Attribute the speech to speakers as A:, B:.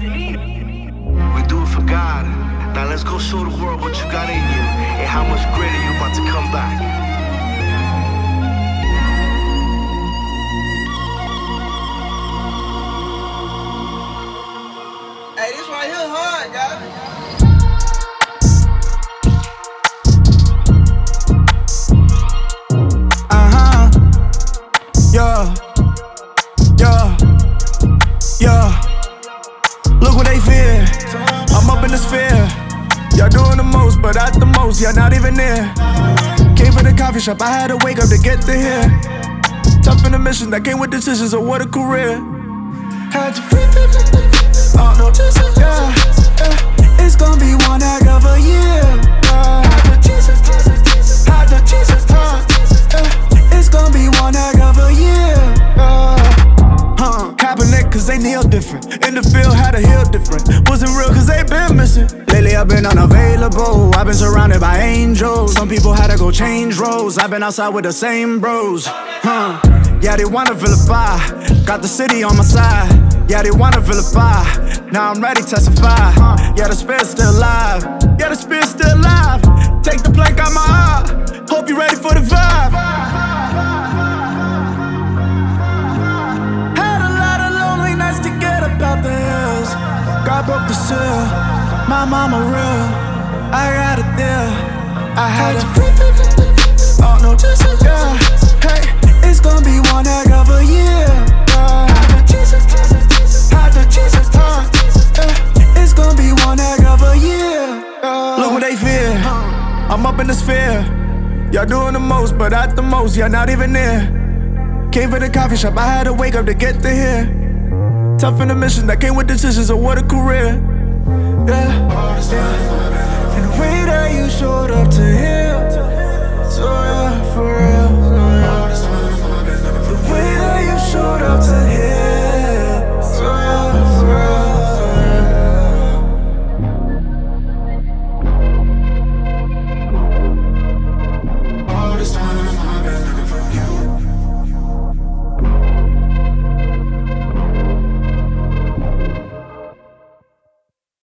A: We do it for God. Now let's go show the world what you got in you and how much greater you about to come back.
B: Hey, this right here hard, y'all.
C: Look what they fear. I'm up in the sphere. Y'all doing the most, but at the most, y'all not even near. Came from the coffee shop, I had to wake up to get to here. Tough in the mission that came with decisions of what a career. Had to free, oh no, yeah, yeah. It's gonna be one heck of a year. It's gonna be one heck of a year. Kaepernick, cause they kneel different. In the field, had to heal different. Wasn't real, cause they been missing. Lately, I've been unavailable. I've been surrounded by angels. Some people had to go change roles. I've been outside with the same bros. Yeah, they wanna vilify. Got the city on my side. Yeah, they wanna vilify. Now I'm ready to testify. Yeah, the spirit's still alive. Yeah, the spirit's still alive. Take the plank out my eye. Hope you ready for the vibe. Had a lot of lonely nights to get up out the hills. God broke the seal. My mama real. I got it there. I had to oh no, yeah. Hey, it's gonna be one heck of a year. It's gonna be one heck of a year. Look what they fear. I'm up in the sphere. Y'all doing the most, but at the most, y'all not even near. Came from the coffee shop, I had to wake up to get to here. Tough in the mission that came with decisions of what a career. Yeah. And the way that you showed up to here, so yeah, for real. The way that you showed up to here.